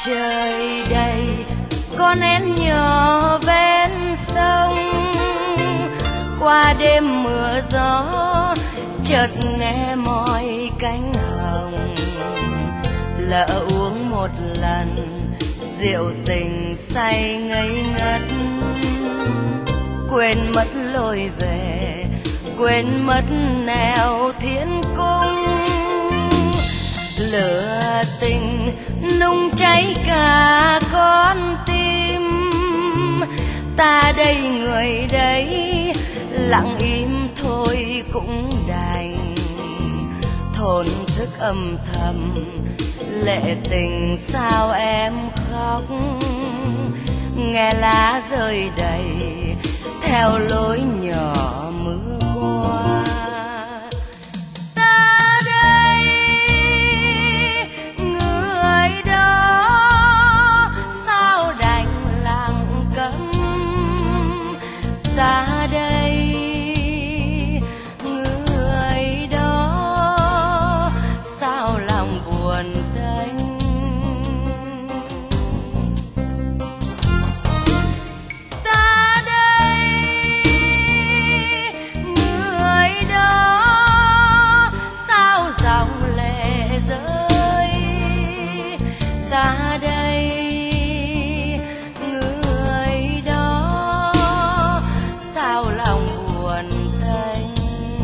Trời đầy con én nhỏ ven sông, qua đêm mưa gió chợt nghe mỏi cánh hồng. Lỡ uống một lần rượu tình say ngây ngất, quên mất lối về, quên mất nẻo thiên cung. Lửa tình nung cháy cả con tim, ta đây người đấy lặng im thôi cũng đành. Thổn thức âm thầm lệ tình sao em khóc, nghe lá rơi đầy theo lối nhỏ mưa qua. Ta đây người đó sao đành lặng câm, ta đây người đó sao lòng buồn tênh. Ta đây người đó sao dòng lệ rơi, ta đây người đó sao lòng buồn tênh.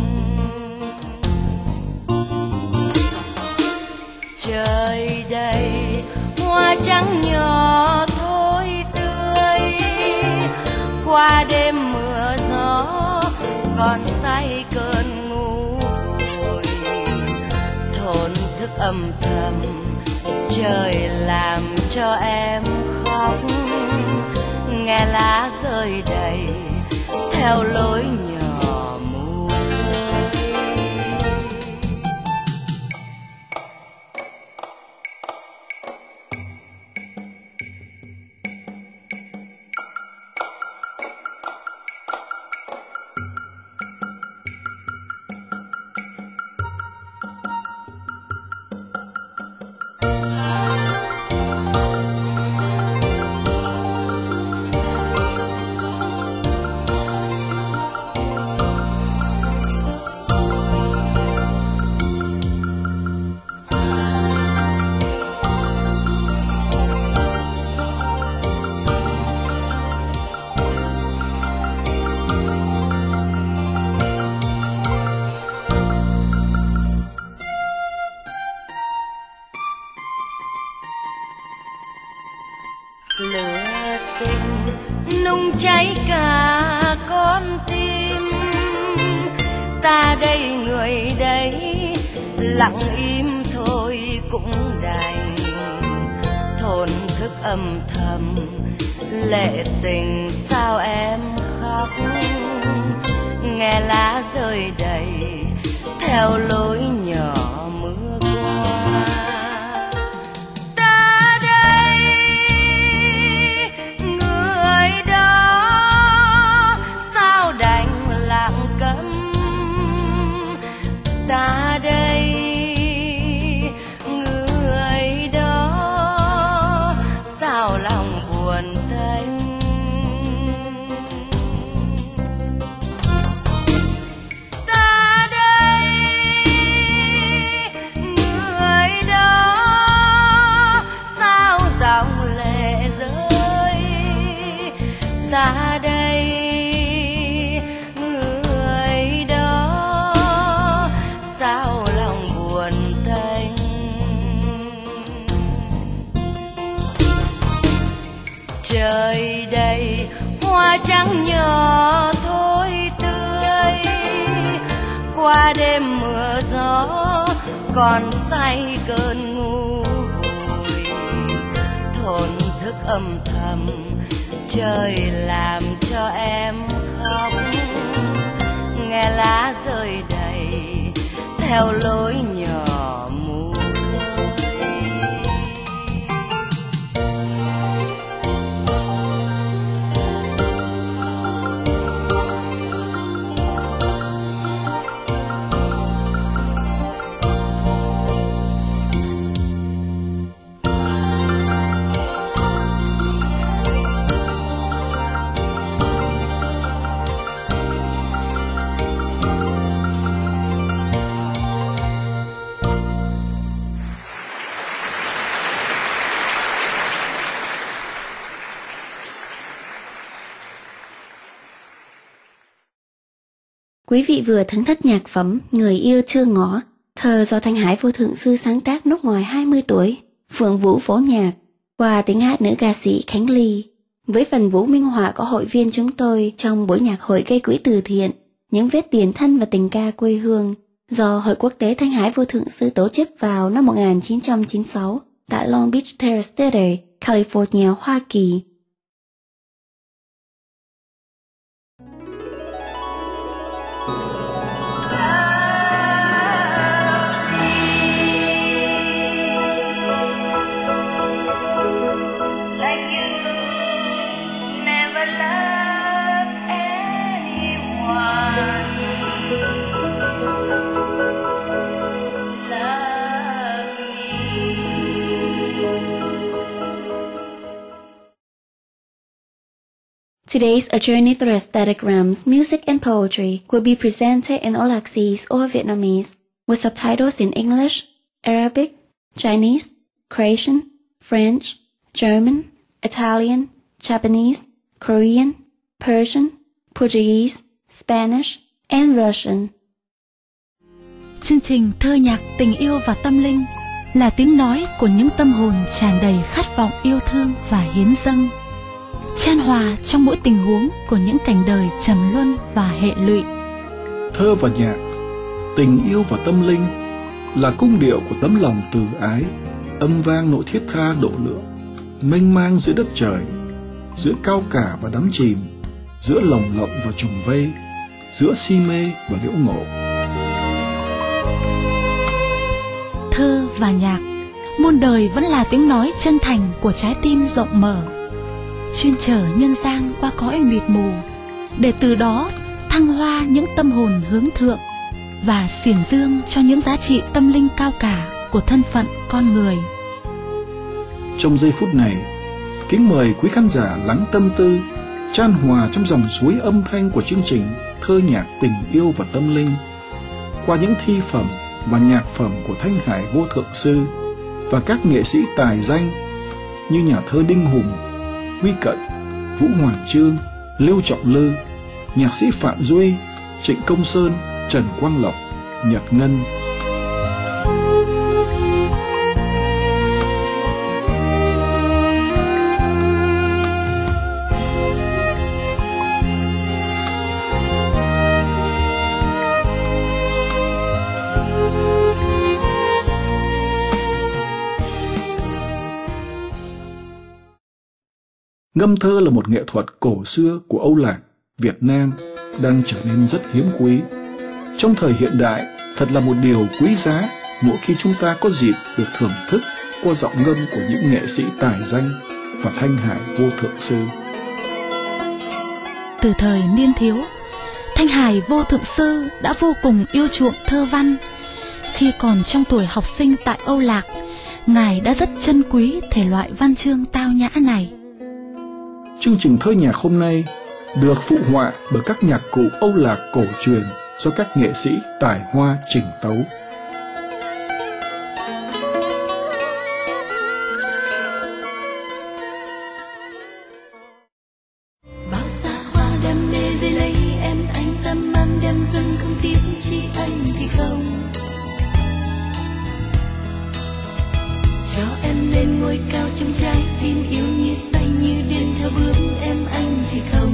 Trời đầy hoa trắng nhỏ thôi tươi, qua đêm mưa gió còn say cơn ngu vùi. Thổn thức âm thầm trời làm cho em khóc, nghe lá rơi đầy theo lối nhỏ mù khơi. Lửa tình nung cháy cả con tim, ta đây người đấy lặng im thôi cũng đành. Thổn thức âm thầm lệ tình sao em khóc, nghe lá rơi đầy theo lối nhỏ mưa qua. Ta đây người đó sao đành lặng câm, ta đây người đó sao lòng buồn tênh. Ta đây người đó sao dòng lệ rơi, ta đây người đó sao lòng buồn tênh. Trời đầy hoa trắng nhỏ thôi tươi, qua đêm mưa gió còn say cơn ngu vùi. Thổn thức âm thầm trời làm cho em khóc, nghe lá rơi đầy theo lối nhỏ mù khơi. Quý vị vừa thưởng thức nhạc phẩm Người yêu chưa ngỏ, thơ do Thanh Hải Vô Thượng Sư sáng tác lúc ngoài 20 tuổi, Phượng Vũ phổ nhạc, qua tiếng hát nữ ca sĩ Khánh Ly. Với phần vũ minh họa của hội viên chúng tôi trong buổi nhạc hội gây quỹ từ thiện, những vết tiền thân và tình ca quê hương, do Hội Quốc tế Thanh Hải Vô Thượng Sư tổ chức vào năm 1996 tại Long Beach Terrace Theater, California, Hoa Kỳ. Today's A Journey Through Aesthetic Realms Music and Poetry will be presented in Aulaxese or Vietnamese, with subtitles in English, Arabic, Chinese, Croatian, French, German, Italian, Japanese, Korean, Persian, Portuguese, Spanish, and Russian. Chương trình thơ nhạc tình yêu và tâm linh là tiếng nói của những tâm hồn tràn đầy khát vọng yêu thương và hiến dâng, chan hòa trong mỗi tình huống của những cảnh đời trầm luân và hệ lụy. Thơ và nhạc, tình yêu và tâm linh là cung điệu của tấm lòng từ ái, âm vang nỗi thiết tha độ lượng, mênh mang giữa đất trời, giữa cao cả và đắm chìm, giữa lồng lộng và trùng vây, giữa si mê và liễu ngộ. Thơ và nhạc, muôn đời vẫn là tiếng nói chân thành của trái tim rộng mở, chuyên chở nhân gian qua cõi mịt mù, để từ đó thăng hoa những tâm hồn hướng thượng và xiển dương cho những giá trị tâm linh cao cả của thân phận con người. Trong giây phút này, kính mời quý khán giả lắng tâm tư, chan hòa trong dòng suối âm thanh của chương trình Thơ nhạc tình yêu và tâm linh, qua những thi phẩm và nhạc phẩm của Thanh Hải Vô Thượng Sư và các nghệ sĩ tài danh như nhà thơ Đinh Hùng, Huy Cận, Vũ Hoàng Chương, Lưu Trọng Lư, nhạc sĩ Phạm Duy, Trịnh Công Sơn, Trần Quang Lộc, Nhật Ngân. Ngâm thơ là một nghệ thuật cổ xưa của Âu Lạc, Việt Nam đang trở nên rất hiếm quý. Trong thời hiện đại, thật là một điều quý giá mỗi khi chúng ta có dịp được thưởng thức qua giọng ngâm của những nghệ sĩ tài danh và Thanh Hải Vô Thượng Sư. Từ thời niên thiếu, Thanh Hải Vô Thượng Sư đã vô cùng yêu chuộng thơ văn. Khi còn trong tuổi học sinh tại Âu Lạc, Ngài đã rất trân quý thể loại văn chương tao nhã này. Chương trình thơ nhạc hôm nay được phụ họa bởi các nhạc cụ Âu Lạc cổ truyền do các nghệ sĩ tài hoa trình tấu. Bao xa hoa đam mê về lấy em, anh tâm mang đem dâng không tiếc chi anh thì không. Cho em lên ngôi cao trong trái tim yêu như say như điên theo bước em anh thì không.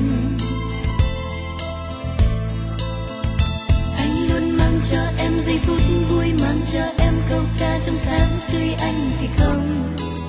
Anh luôn mang cho em giây phút vui, mang cho em câu ca trong sáng tươi anh thì không.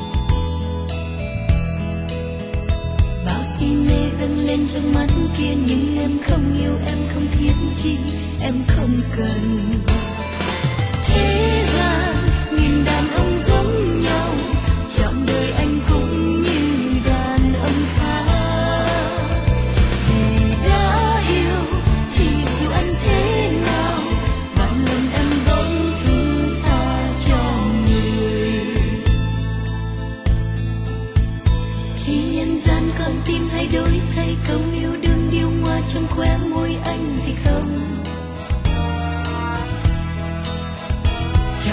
Bao si mê dâng lên trong mắt kia nhưng em không yêu, em không thiết chi, em không cần. Thế gian nghìn đàn ông giống nhau, trọn đời anh cũng như đàn ông khác. Vì đã yêu thì dù anh thế nào, vạn lần em vẫn thứ tha cho người. Khi nhân gian con tim thay đổi, thay câu yêu đương điêu ngoa trong khóe môi anh thì không.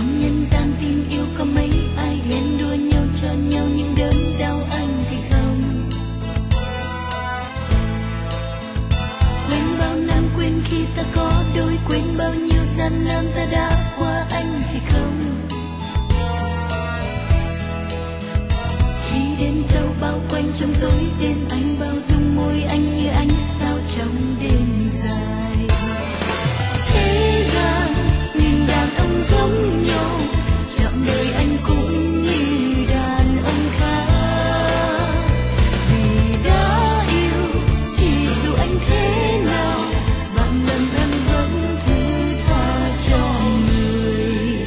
tối đêm anh bao dung môi anh như ánh sao trong đêm dài. Thế gian nghìn đàn ông giống nhau, trọn đời anh cũng như đàn ông khác. Vì đã yêu thì dù anh thế nào, vạn lần em vẫn thứ tha cho người.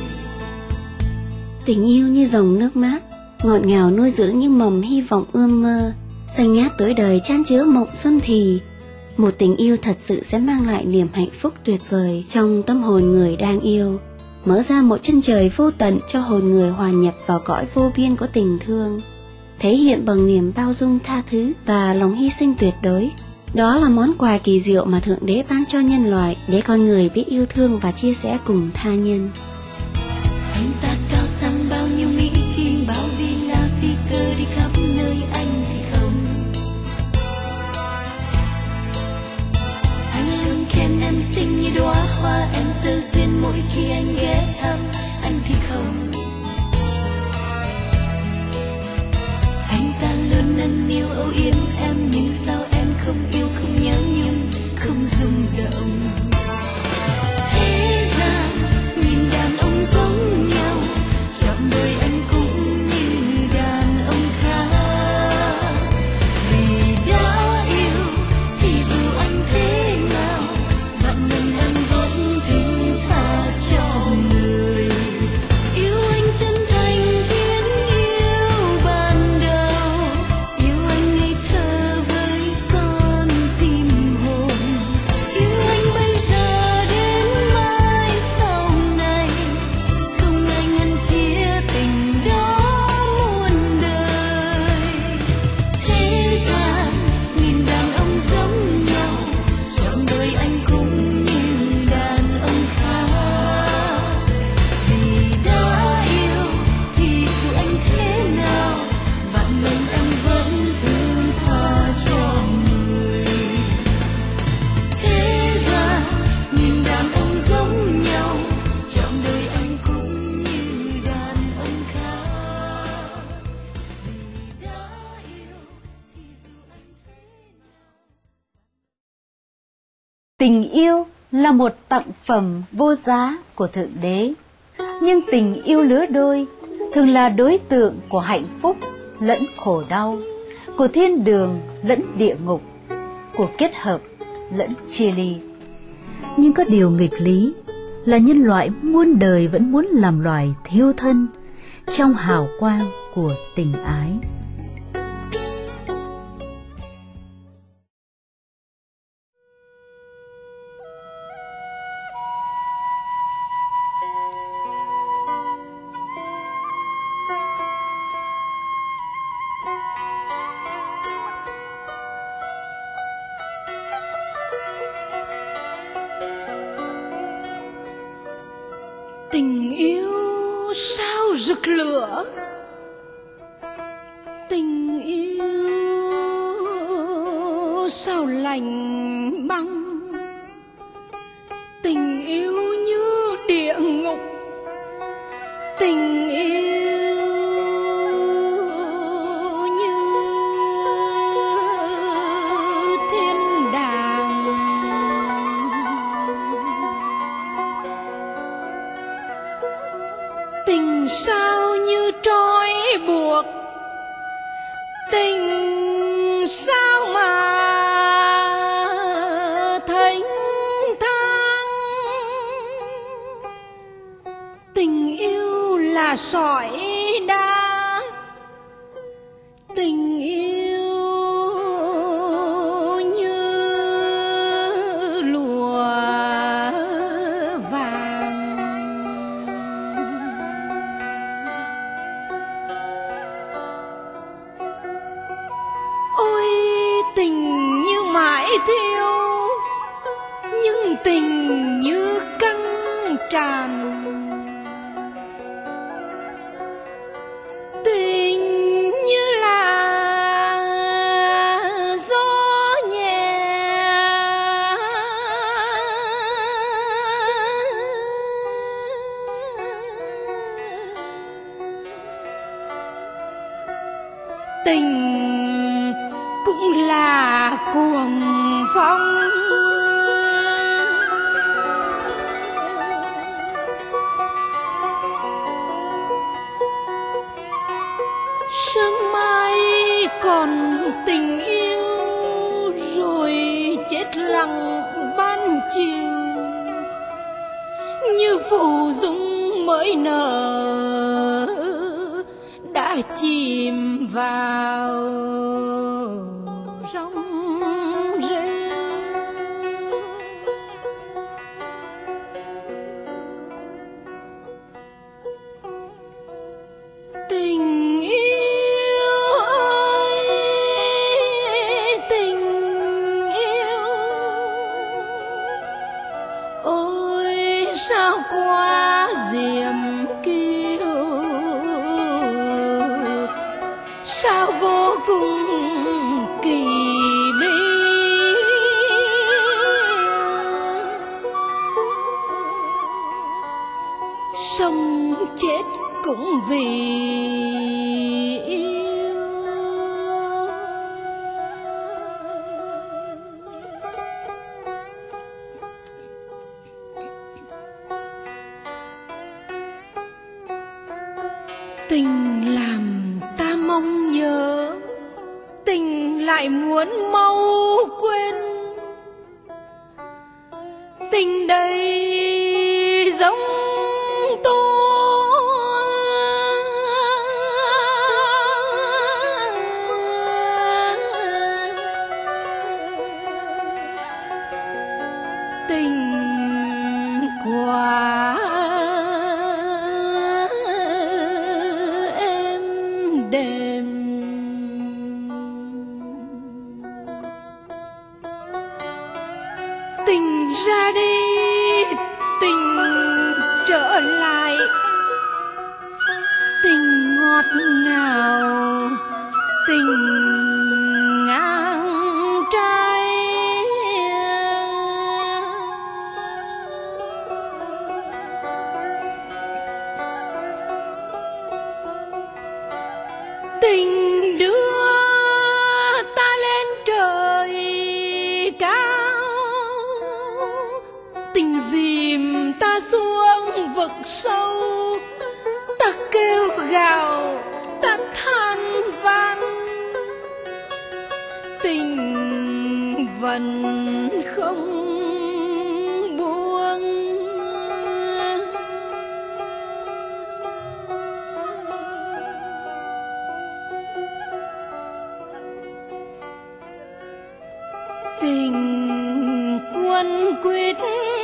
Tình yêu như dòng nước mát, ngọt ngào nuôi dưỡng những mầm hy vọng ươm mơ, xanh ngát tuổi đời chan chứa mộng xuân thì. Một tình yêu thật sự sẽ mang lại niềm hạnh phúc tuyệt vời trong tâm hồn người đang yêu, mở ra một chân trời vô tận cho hồn người hòa nhập vào cõi vô biên của tình thương, thể hiện bằng niềm bao dung tha thứ và lòng hy sinh tuyệt đối. Đó là món quà kỳ diệu mà Thượng Đế ban cho nhân loại để con người biết yêu thương và chia sẻ cùng tha nhân. Anh ta cao sang bao nhiêu mỹ kim, bao villa phi cơ đi khắp nơi, anh thì không. Anh luôn khen em xinh như đóa hoa, em tơ duyên mỗi khi anh ghé thăm, anh thì không. Anh ta luôn nâng niu âu yếm em, nhưng sao em không yêu, không nhớ nhung, không rung động. Thế gian nhìn đàn ông giống nhau, trọn đời anh cũng như đàn ông khác. Vì đã yêu thì dù anh thế nào, vạn lần em vẫn thứ tha cho người. Yêu anh chân thành tiếng yêu ban đầu, yêu anh ngây thơ với con tim hồn, yêu anh bây giờ đến mãi sau này, không ai ngăn chia tình đó muôn đời. Thế gian nghìn đàn ông giống nhau, trọn đời anh cũng như đàn ông khác. Vì đã yêu thì dù anh thế nào, vạn lần em vẫn thứ tha cho người. Thế gian nghìn đàn ông giống nhau, trọn đời anh cũng như đàn ông khác. Vì đã yêu thì dù anh thế nào. Tình yêu là một tặng phẩm vô giá của Thượng Đế, nhưng tình yêu lứa đôi thường là đối tượng của hạnh phúc lẫn khổ đau, của thiên đường lẫn địa ngục, của kết hợp lẫn chia ly. Nhưng có điều nghịch lý là nhân loại muôn đời vẫn muốn làm loài thiêu thân trong hào quang của tình ái. Tình yêu sao rực lửa, tình yêu sao lạnh băng, tình yêu như địa ngục, tình yêu như thiên đàng. Tình sao như trói buộc, tình sao mà thênh thang. Tình yêu là sỏi đá, tình yêu như lụa vàng. Ôi tình như mãi thiêu, nhưng tình như căng tràn. Tình như là gió nhẹ, tình cuồng phong. Sương mai còn tình yêu rồi chết lặng ban chiều, như phù dung mới nở đã chìm vào rong rêu. Tình yêu ơi, tình yêu, ôi sao quá diệm kiêu, sao vô cùng kỳ bí. Sống chết cũng vì yêu. Tình làm ta mong nhớ, tình lại muốn mau quên. Tình đây giống tình quá êm đềm. Tình ra đi, tình trở lại, tình ngọt ngào, tình ngang trái. Tình đưa ta lên trời cao, tình dìm ta xuống vực sâu. Ta kêu gào, ta than van, tình vẫn không buông. Tình quân quyết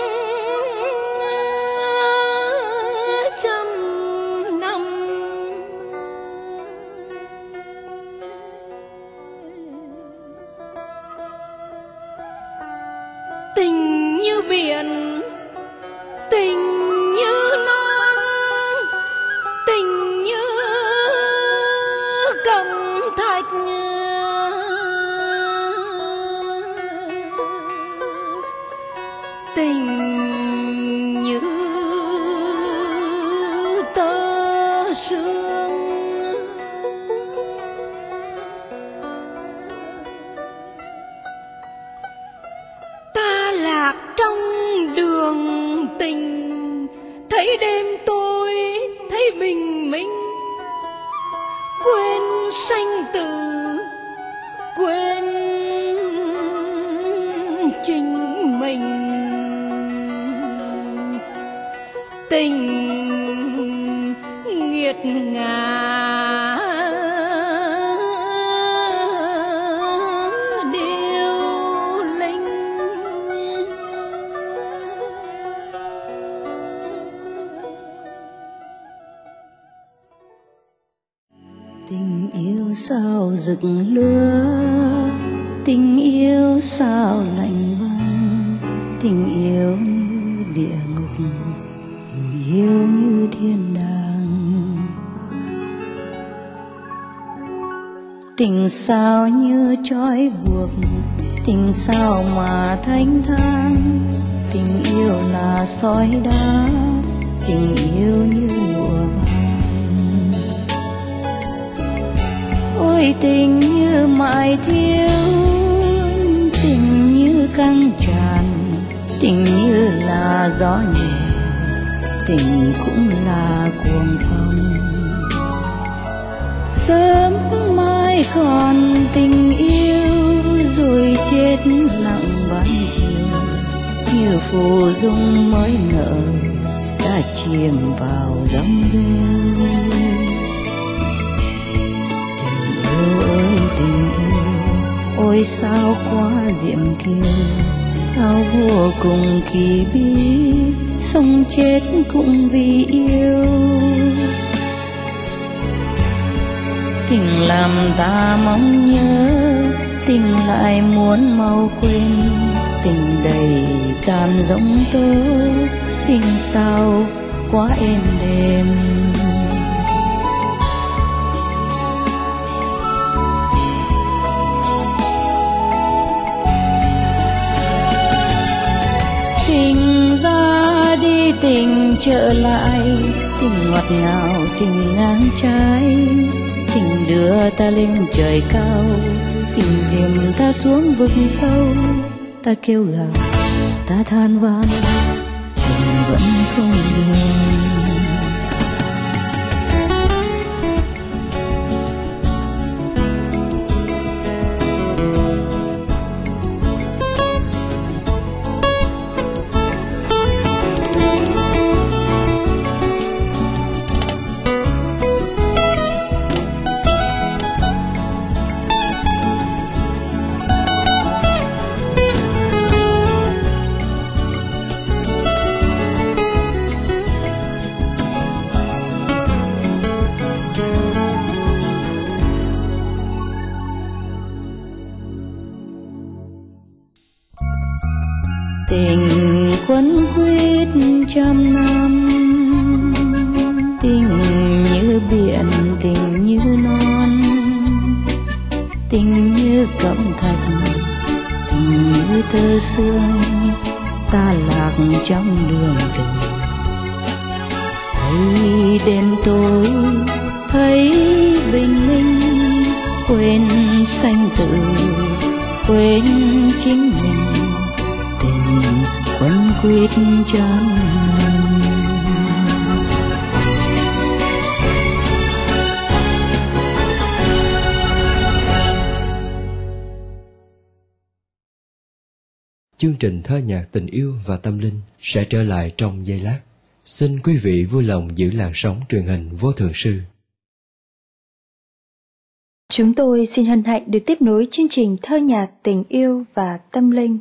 trăm năm, tình như biển, tình như non, tình như cẩm thạch. Tình như tơ sương, ta lạc trong đường tình. Thấy đêm tôi thấy bình minh, quên sanh tử, quên chính mình. Tình nghiệt ngã điêu linh. Tình yêu sao rực lửa, tình yêu sao lạnh băng, tình yêu như địa ngục, tình yêu như thiên đàng. Tình sao như trói buộc, tình sao mà thanh thang, tình yêu là sỏi đá, tình yêu như lụa vàng. Ôi tình như mãi thiếu căng tràn, tình như là gió nhẹ, tình cũng là cuồng phong. Sớm mai còn tình yêu, rồi chết lặng ban chiều, như phù dung mới nở đã chìm vào dòng rêu. Tình yêu ơi tình yêu, ôi sao quá diệm kiều, ao vô cùng kỳ bí, sống chết cũng vì yêu. Tình làm ta mong nhớ, tình lại muốn mau quên, tình đầy tràn giông tố, tình sao quá êm đềm. Tình ra đi tình trở lại, tình ngọt ngào tình ngang trái, tình đưa ta lên trời cao, tình dìm ta xuống vực sâu. Ta kêu gào, ta than van, tình vẫn không buồn. Tình quấn quýt trăm năm, tình như biển tình như non, tình như cẩm thạch tình như tơ sương. Ta lạc trong đường đời, thấy đêm tối thấy bình minh, quên sanh tử quên chính mình. Tình quấn quýt trăm năm. Chương trình Thơ nhạc tình yêu và tâm linh sẽ trở lại trong giây lát. Xin quý vị vui lòng giữ làn sóng truyền hình Vô Thượng Sư. Chúng tôi xin hân hạnh được tiếp nối chương trình Thơ nhạc tình yêu và tâm linh.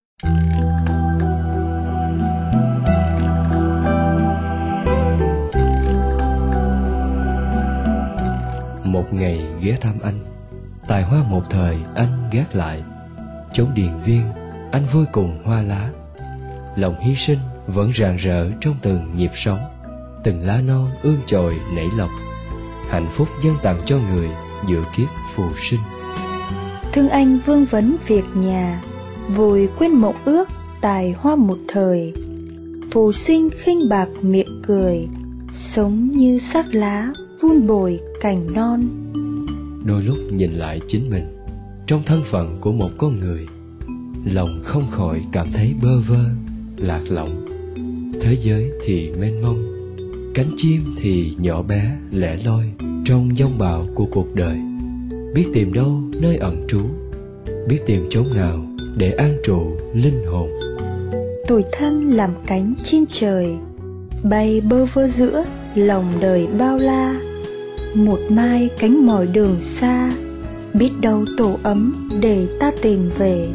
Một ngày ghé thăm anh, tài hoa một thời anh gác lại. Chốn điền viên, anh vui cùng hoa lá. Lòng hy sinh vẫn rạng rỡ trong từng nhịp sống. Từng lá non ươm chồi nảy lộc, hạnh phúc dâng tặng cho người giữa kiếp phù sinh. Thương anh vương vấn việc nhà, vùi quên mộng ước tài hoa một thời. Phù sinh khinh bạc miệng cười, sống như xác lá vun bồi cành non. Đôi lúc nhìn lại chính mình trong thân phận của một con người, lòng không khỏi cảm thấy bơ vơ, lạc lõng. Thế giới thì mênh mông, cánh chim thì nhỏ bé lẻ loi trong dông bão của cuộc đời. Biết tìm đâu nơi ẩn trú, biết tìm chốn nào để an trụ linh hồn. Tủi thân làm cánh chim trời, bay bơ vơ giữa lòng đời bao la. Một mai cánh mỏi đường xa, biết đâu tổ ấm để ta tìm về.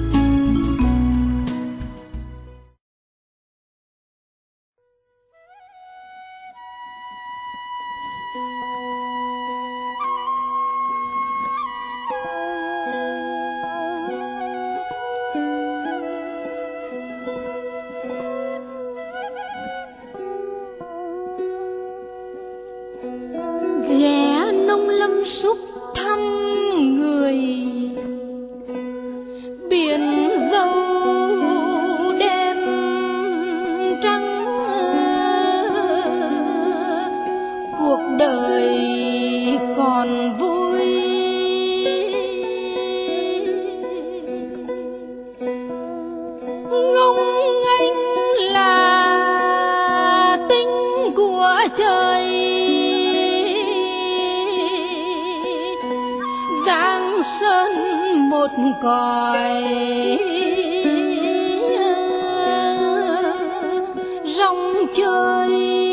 Ghé nông lâm xúc thăm người, biển dâu đêm trắng. Cuộc đời còn vui, Giang Sơn một cõi rong chơi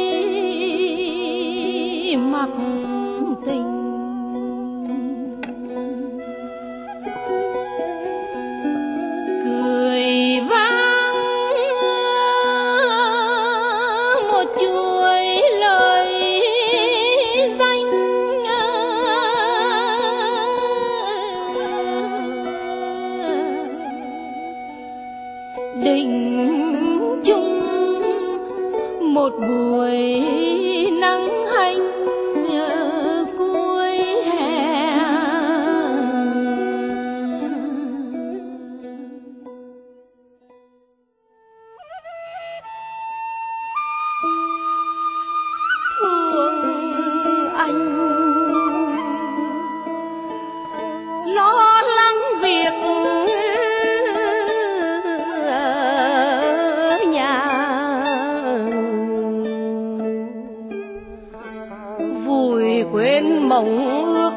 mặc tình. Cười vang một chuỗi lời danh, định chung một buổi nắng hanh cuối hè. Thương anh lo lắng việc nhà, vùi quên mộng ước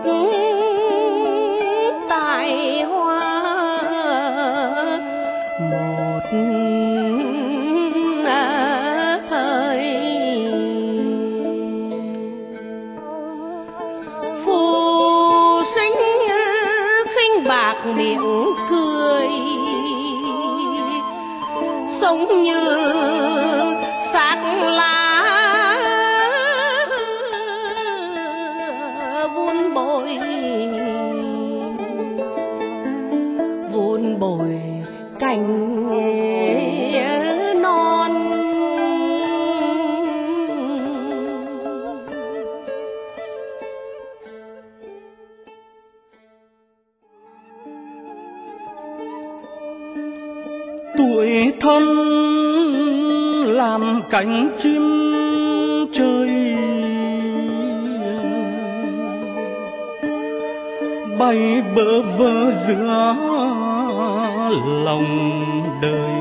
tài hoa. Một thời phù sinh khinh bạc miệng cười, sống như xác lá vun bồi, vun bồi cành non. Tuổi thân làm cánh chim trời, bay bơ vơ giữa lòng đời.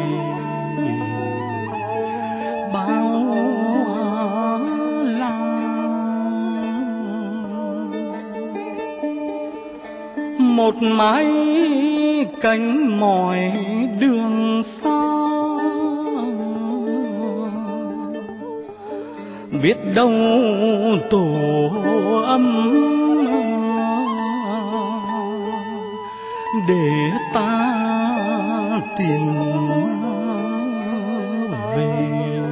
Bao la một mái cánh mỏi đường xa, biết đâu tổ ấm để ta tìm về.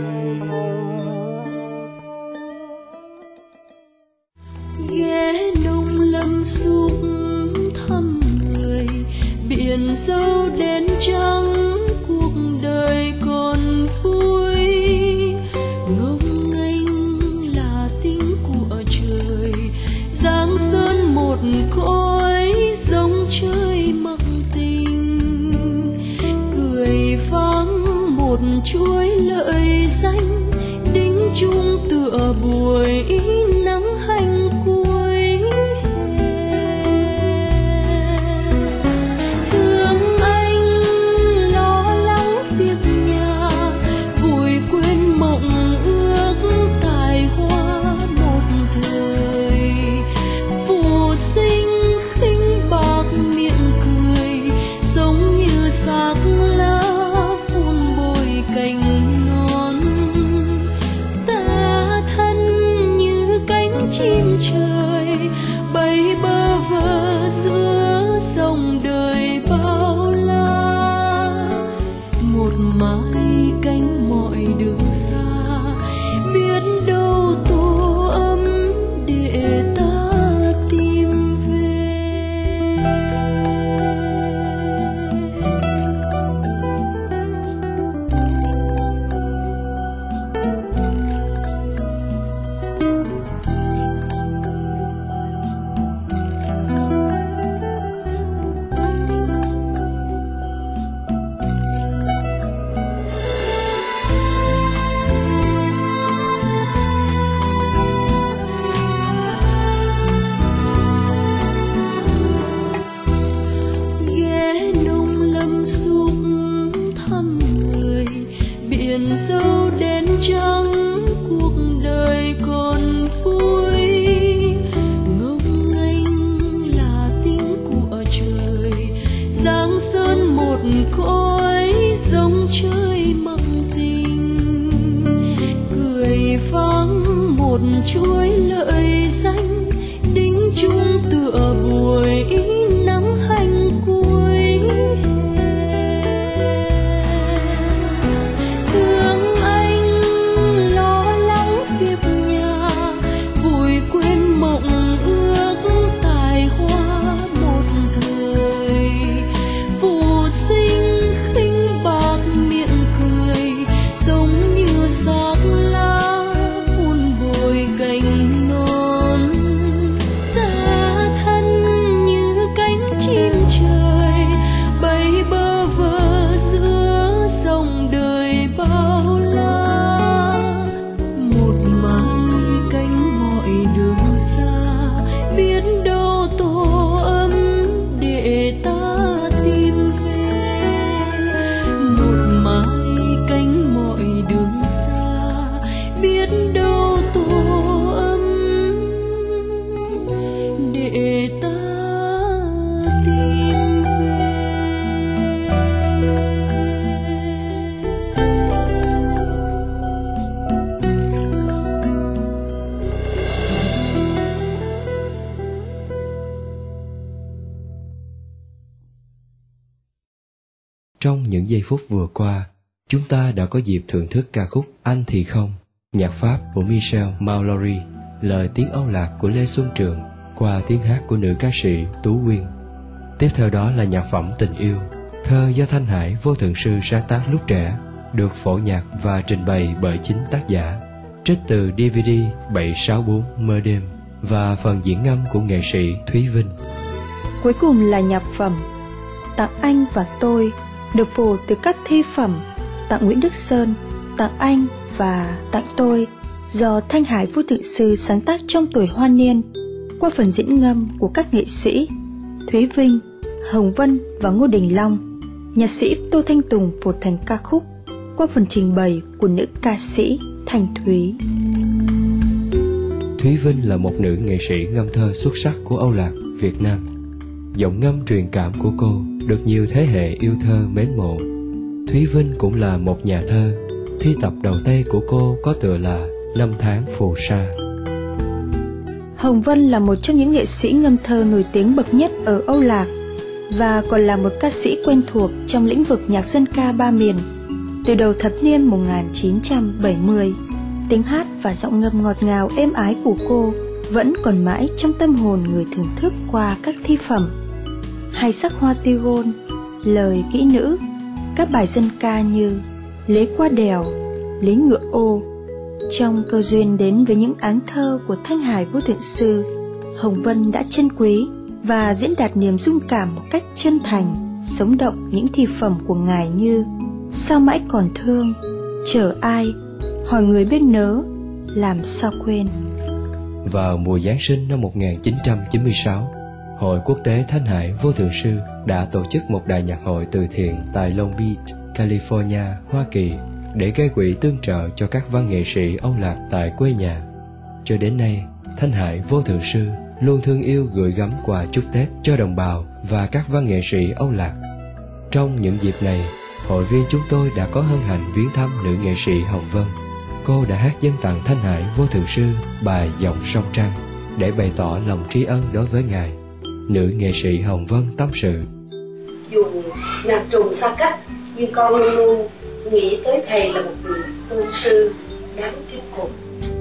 Ghé nông lâm súp thăm người, biển sâu đến trắng cuộc đời còn vui. Ngông nghênh là tiếng của trời, Giang Sơn một cõi giống chơi mặc tình. Cười vang một chuỗi lợi danh, đính chung tựa buổi nắng hanh cuối hè. Thương anh lo lắng việc nhà, vùi quên mộng ước tài hoa. Một thời phù sinh khinh bạc miệng cười, sống như xác lá vun bồi cành non. Ta thân như cánh chim trời, bay bơ vơ giữa dòng đời bao la. Một mái cánh mọi đường xa, biết đâu tổ ấm để ta tìm về. lợi danh, đính chung tựa buổi nắng hành cuối. Thương anh lo lắng việc nhà, vùi quên mộng ước tài hoa một thời. Phù sinh khinh bạc miệng cười, giống như xác lá vun bồi cành non. Ta thân như cánh chim trời, bay bơ vơ giữa dòng đời bao la. Một mai cánh mọi đường xa, biết đâu tổ ấm để ta tìm về. Một mai cánh mọi đường xa, biết đâu tổ ấm để ta tìm về. Trong những giây phút vừa qua, chúng ta đã có dịp thưởng thức ca khúc Anh Thì Không, nhạc Pháp của Michel Mallory, lời tiếng Âu Lạc của Lê Xuân Trường qua tiếng hát của nữ ca sĩ Tú Quyên. Tiếp theo đó là nhạc phẩm Tình Yêu, thơ do Thanh Hải Vô Thượng Sư sáng tác lúc trẻ, được phổ nhạc và trình bày bởi chính tác giả, trích từ DVD 764 Mơ Đêm, và phần diễn ngâm của nghệ sĩ Thúy Vinh. Cuối cùng là nhạc phẩm Tặng Anh và Tôi, được phổ từ các thi phẩm Tặng Nguyễn Đức Sơn, Tặng Anh và Tặng Tôi, do Thanh Hải Vô Thượng Sư sáng tác trong tuổi hoa niên, qua phần diễn ngâm của các nghệ sĩ Thúy Vinh, Hồng Vân và Ngô Đình Long. Nhạc sĩ Tô Thanh Tùng phổ thành ca khúc qua phần trình bày của nữ ca sĩ Thanh Thúy. Thúy Vinh là một nữ nghệ sĩ ngâm thơ xuất sắc của Âu Lạc, Việt Nam. Giọng ngâm truyền cảm của cô được nhiều thế hệ yêu thơ mến mộ. Thúy Vinh cũng là một nhà thơ. Thi tập đầu tay của cô có tựa là Năm Tháng Phù Sa. Hồng Vân là một trong những nghệ sĩ ngâm thơ nổi tiếng bậc nhất ở Âu Lạc và còn là một ca sĩ quen thuộc trong lĩnh vực nhạc dân ca ba miền. Từ đầu thập niên 1970, tiếng hát và giọng ngâm ngọt ngào êm ái của cô vẫn còn mãi trong tâm hồn người thưởng thức qua các thi phẩm Hai Sắc Hoa Tiêu Gôn, Lời Kỹ Nữ, các bài dân ca như Lấy Qua Đèo, Lấy Ngựa Ô. Trong cơ duyên đến với những áng thơ của Thanh Hải Vô Thượng Sư, Hồng Vân đã trân quý và diễn đạt niềm dung cảm một cách chân thành, sống động những thi phẩm của Ngài như Sao Mãi Còn Thương, Chờ Ai, Hỏi Người Biết Nớ, Làm Sao Quên. Vào mùa Giáng sinh năm 1996, Hội Quốc tế Thanh Hải Vô Thượng Sư đã tổ chức một đại nhạc hội từ thiện tại Long Beach, California, Hoa Kỳ, để gây quỹ tương trợ cho các văn nghệ sĩ Âu Lạc tại quê nhà. Cho đến nay, Thanh Hải Vô Thượng Sư luôn thương yêu gửi gắm quà chúc Tết cho đồng bào và các văn nghệ sĩ Âu Lạc. Trong những dịp này, hội viên chúng tôi đã có hân hạnh viếng thăm nữ nghệ sĩ Hồng Vân. Cô đã hát dâng tặng Thanh Hải Vô Thượng Sư bài Dòng Sông Trăng để bày tỏ lòng tri ân đối với Ngài. Nữ nghệ sĩ Hồng Vân tâm sự: Dù nhạc trùng xa cách, nhưng con luôn luôn nghĩ tới thầy là một vị tôn sư đáng kính phục.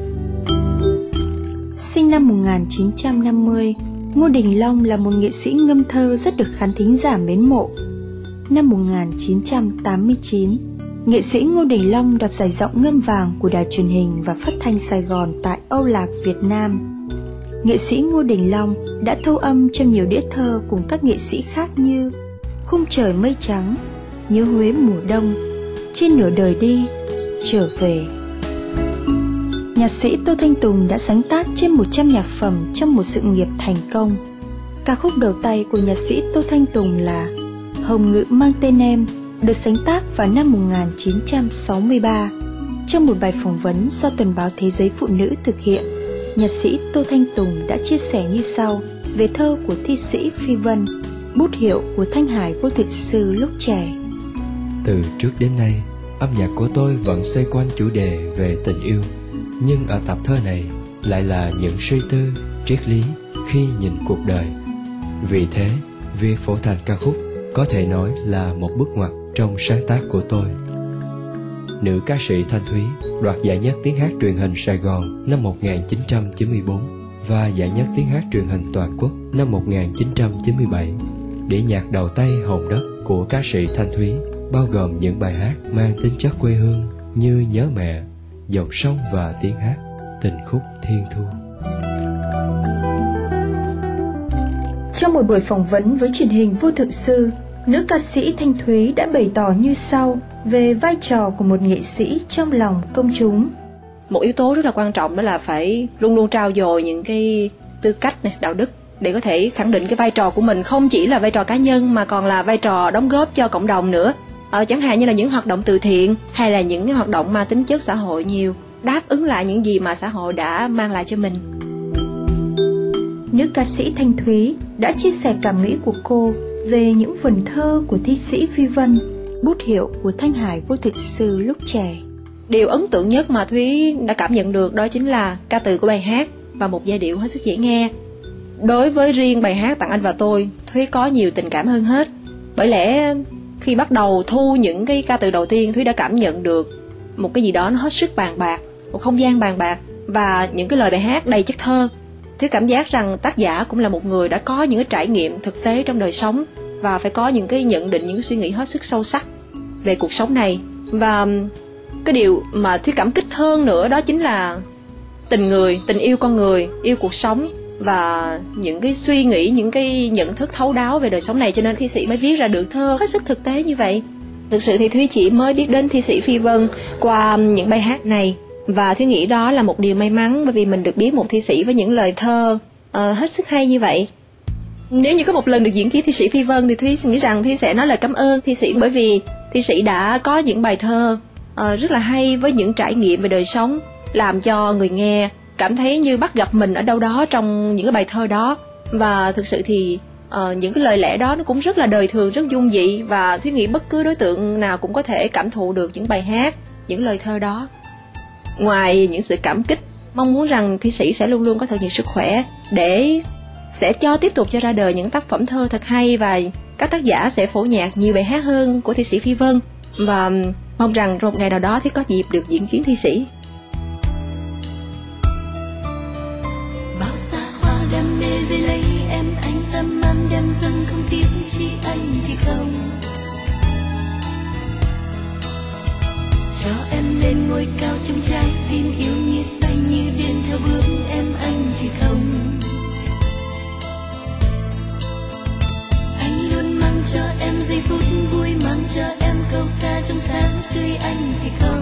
Sinh năm 1950, Ngô Đình Long là một nghệ sĩ ngâm thơ rất được khán thính giả mến mộ. Năm 1989, nghệ sĩ Ngô Đình Long đoạt giải giọng ngâm vàng của Đài Truyền hình và Phát thanh Sài Gòn tại Âu Lạc, Việt Nam. Nghệ sĩ Ngô Đình Long đã thâu âm trong nhiều đĩa thơ cùng các nghệ sĩ khác như Khung Trời Mây Trắng, Nhớ Huế Mùa Đông, Trên Nửa Đời Đi, Trở Về. Nhạc sĩ Tô Thanh Tùng đã sáng tác trên 100 nhạc phẩm trong một sự nghiệp thành công. Ca khúc đầu tay của nhạc sĩ Tô Thanh Tùng là Hồng Ngự Mang Tên Em, được sáng tác vào năm 1963. Trong một bài phỏng vấn do Tuần báo Thế giới Phụ nữ thực hiện, nhạc sĩ Tô Thanh Tùng đã chia sẻ như sau về thơ của thi sĩ Phi Vân, bút hiệu của Thanh Hải Vô Thượng Sư lúc trẻ. Từ trước đến nay, âm nhạc của tôi vẫn xoay quanh chủ đề về tình yêu. Nhưng ở tập thơ này, lại là những suy tư, triết lý khi nhìn cuộc đời. Vì thế, việc phổ thành ca khúc có thể nói là một bước ngoặt trong sáng tác của tôi. Nữ ca sĩ Thanh Thúy đoạt giải nhất tiếng hát truyền hình Sài Gòn năm 1994 và giải nhất tiếng hát truyền hình toàn quốc năm 1997. Đĩa nhạc đầu tay Hồn Đất của ca sĩ Thanh Thúy bao gồm những bài hát mang tính chất quê hương như Nhớ Mẹ, Dòng Sông và Tiếng Hát, Tình Khúc Thiên Thu. Trong một buổi phỏng vấn với truyền hình Vô Thượng Sư, nữ ca sĩ Thanh Thúy đã bày tỏ như sau về vai trò của một nghệ sĩ trong lòng công chúng. Một yếu tố rất là quan trọng đó là phải luôn luôn trau dồi những cái tư cách này, đạo đức để có thể khẳng định cái vai trò của mình, không chỉ là vai trò cá nhân mà còn là vai trò đóng góp cho cộng đồng nữa. Chẳng hạn như là những hoạt động từ thiện hay là những cái hoạt động mang tính chất xã hội nhiều, đáp ứng lại những gì mà xã hội đã mang lại cho mình. Nữ ca sĩ Thanh Thúy đã chia sẻ cảm nghĩ của cô về những vần thơ của thi sĩ Phi Vân, bút hiệu của Thanh Hải Vô Thượng Sư lúc trẻ. Điều ấn tượng nhất mà Thúy đã cảm nhận được đó chính là ca từ của bài hát và một giai điệu hết sức dễ nghe. Đối với riêng bài hát Tặng Anh Và Tôi, Thúy có nhiều tình cảm hơn hết. Bởi lẽ khi bắt đầu thu những cái ca từ đầu tiên, Thúy đã cảm nhận được một cái gì đó nó hết sức bàn bạc, một không gian bàn bạc và những cái lời bài hát đầy chất thơ. Thúy cảm giác rằng tác giả cũng là một người đã có những cái trải nghiệm thực tế trong đời sống và phải có những cái nhận định, những cái suy nghĩ hết sức sâu sắc về cuộc sống này. Và cái điều mà Thúy cảm kích hơn nữa đó chính là tình người, tình yêu con người, yêu cuộc sống và những cái suy nghĩ, những cái nhận thức thấu đáo về đời sống này, cho nên thi sĩ mới viết ra được thơ hết sức thực tế như vậy. Thực sự thì Thúy chỉ mới biết đến thi sĩ Phi Vân qua những bài hát này, và Thúy nghĩ đó là một điều may mắn bởi vì mình được biết một thi sĩ với những lời thơ hết sức hay như vậy. Nếu như có một lần được diễn kiến thi sĩ Phi Vân thì Thúy nghĩ rằng Thúy sẽ nói lời cảm ơn thi sĩ, bởi vì thi sĩ đã có những bài thơ rất là hay với những trải nghiệm về đời sống, làm cho người nghe cảm thấy như bắt gặp mình ở đâu đó trong những cái bài thơ đó. Và thực sự thì những cái lời lẽ đó nó cũng rất là đời thường, rất dung dị, và Thúy nghĩ bất cứ đối tượng nào cũng có thể cảm thụ được những bài hát, những lời thơ đó. Ngoài những sự cảm kích, mong muốn rằng thi sĩ sẽ luôn luôn có thật nhiều sức khỏe để sẽ tiếp tục cho ra đời những tác phẩm thơ thật hay, và các tác giả sẽ phổ nhạc nhiều bài hát hơn của thi sĩ Phi Vân, và mong rằng một ngày nào đó thì có dịp được diễn kiến thi sĩ. Bao xa hoa đam mê về lấy em, anh tâm mang đem dâng không tiếc chi anh thì không. Cho em lên ngôi cao trong trái tim yêu như say như điên theo bước em, anh thì không. Anh luôn mang cho em giây phút vui, mang cho em câu ca trong sáng tươi, anh thì không.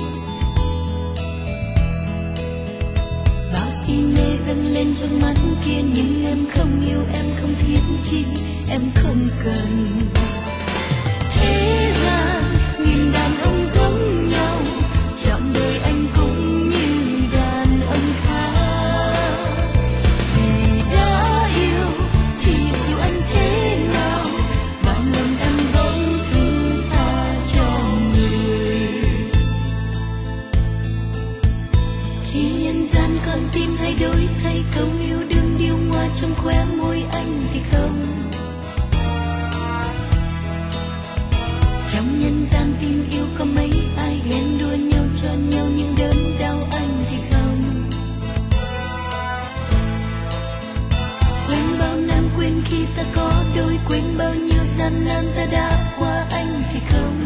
Bao si mê dâng lên trong mắt kia, nhưng em không yêu, em không thiết chi, em không cần. Thế gian nghìn đàn ông giống nhau, trọn đời anh cũng như đàn ông khác. Vì đã yêu thì dù anh thế nào, vạn lần em vẫn thứ tha cho người. Khi nhân gian con tim thay đổi, thay câu yêu đương điêu ngoa trong khóe môi anh thì không. Trong nhân gian tình yêu có mấy ai ghen đua nhau cho nhau những đớn đau, anh thì không. Quên bao năm, quên khi ta có đôi, quên bao nhiêu gian nan ta đã qua, anh thì không.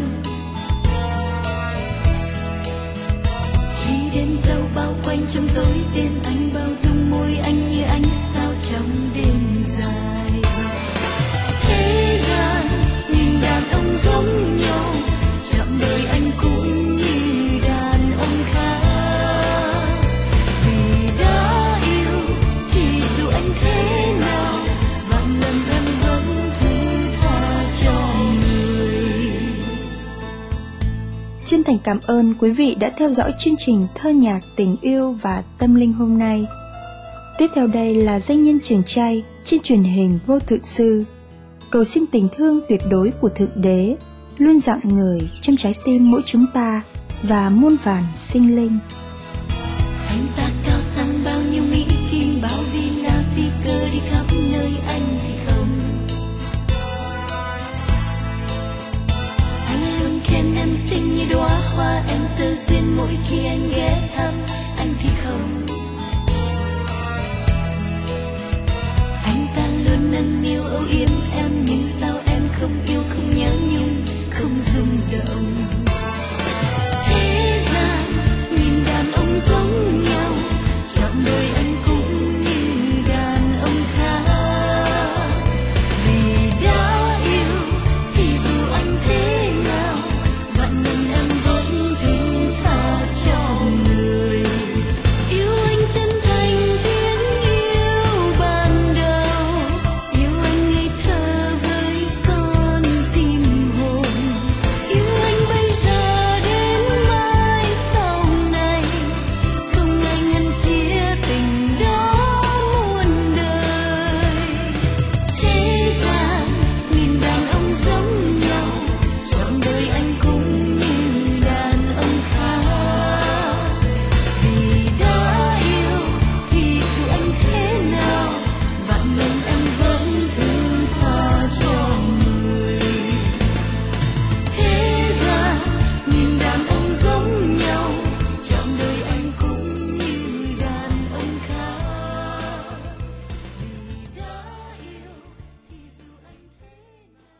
Khi đêm sâu bao quanh trong tối đêm, anh bao dung môi anh như ánh sao trong đêm dài. Thế gian nghìn đàn ông giống nhau, trọn đời anh cũng như đàn ông khác. Vì đã yêu thì dù anh thế nào, vạn lần em vẫn thứ tha cho người. Chân thành cảm ơn quý vị đã theo dõi chương trình Thơ nhạc tình yêu và tâm linh hôm nay. Tiếp theo đây là Danh nhân Trường Trai trên truyền hình Vô Thượng Sư. Cầu xin tình thương tuyệt đối của Thượng Đế luôn dặn người trong trái tim mỗi chúng ta và muôn vàn sinh linh. Anh ta cao sang bao mỗi khi anh ghé thăm, anh thì không. Anh ta luôn nâng niu âu yếm em, nhưng sao em không yêu, không nhớ nhung, không rung động. Thế gian nghìn đàn ông giống nhau, chọn đời anh cũng như đàn ông khác. Vì đã yêu thì dù anh thế nào, vạn lần em vẫn thứ tha cho người. Yêu anh chân thành tiếng yêu ban đầu, yêu anh ngây thơ với con tim hồn. Yêu anh bây giờ đến mãi sau này, không ai ngăn chia tình đó muôn đời. Thế gian nghìn đàn ông giống nhau, chọn đời anh cũng như đàn ông khác. Vì đã yêu thì dù anh thế nào, vạn lần em vẫn thứ tha cho người. Thế gian nghìn đàn ông giống nhau, chọn đời anh cũng như đàn ông khác. Vì đã yêu thì dù anh thế nào.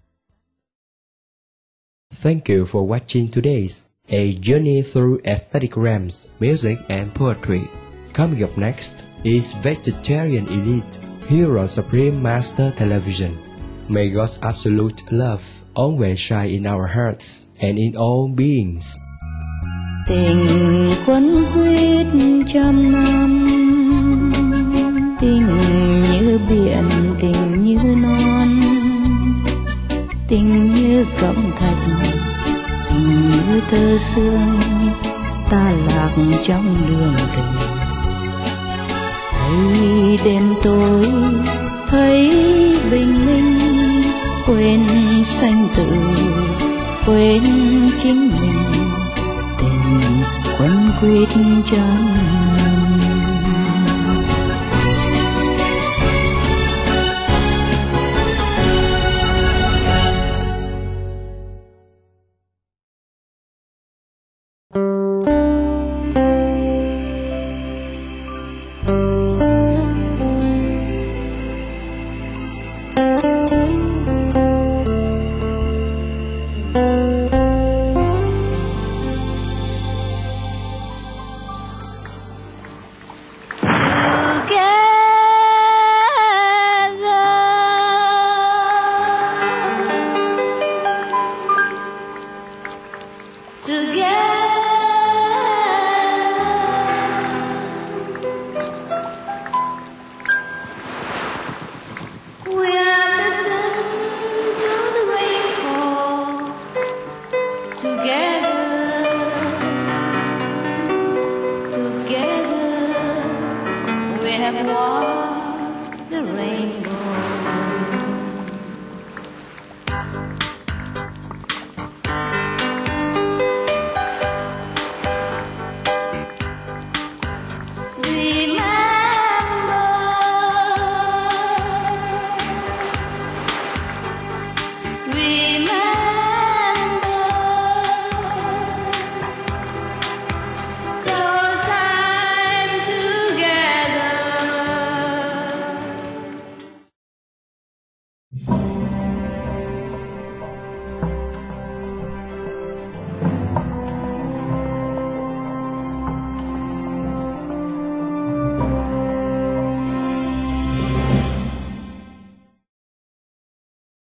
Thank you for watching today's A Journey Through Aesthetic Realms, Music and Poetry. Coming up next is Vegetarian Elite, Hero Supreme Master Television. May God's absolute love always shine in our hearts and in all beings. Tình quấn quýt trăm năm, tình như biển, tình như non, tình như cẩm thạch, tình như tơ sương, ta lạc trong đường tình. Thấy đêm tối, thấy bình minh, quên sanh tử, quên chính mình. Tình quấn quýt trăm năm. Vì